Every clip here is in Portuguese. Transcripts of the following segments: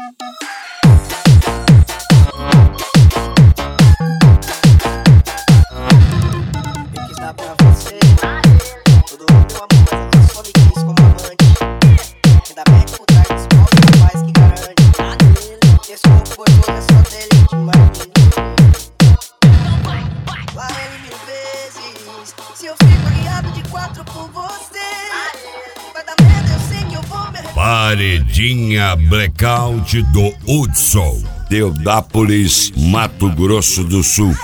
Dar pra você todo o meu amor, mas ela só me quis como amante. Ainda mete por trás desse pobre rapaz que garante. Esse corpo gostoso é só dele demais. Lá ele 1000 vezes. Se eu fico guiado de 4 por você, vai dar merda, eu sei que eu vou me arrepender. Paredinha Blackout do Hudson, Teodápolis, Mato Grosso do Sul.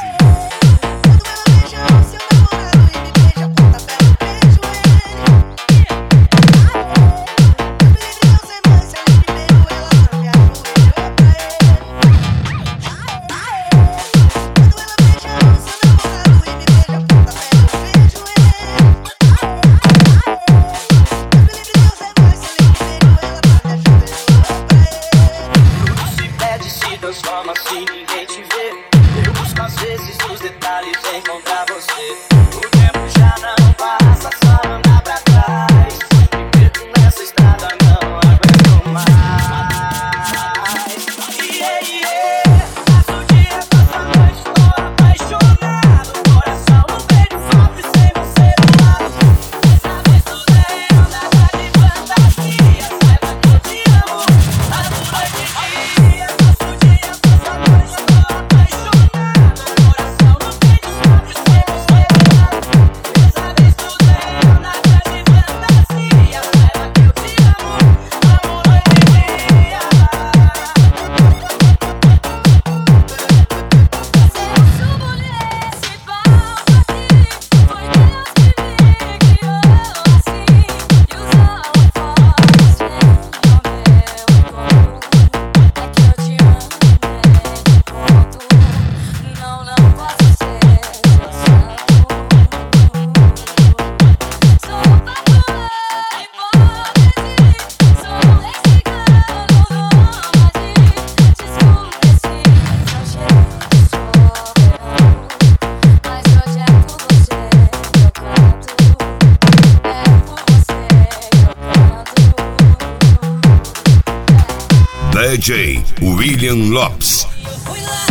Transforma se ninguém te vê. Eu busco às vezes os detalhes em encontrar você. O tempo já não passa, só andar pra trás. Me perco nessa estrada, não aguento mais. Passo o dia, passo a noite, tô apaixonado. Coração no peito sofre sem você do lado. Dessa vez tudo é real, nada de fantasia. Saiba que eu te amo, a noite e dia. DJ William Lopes.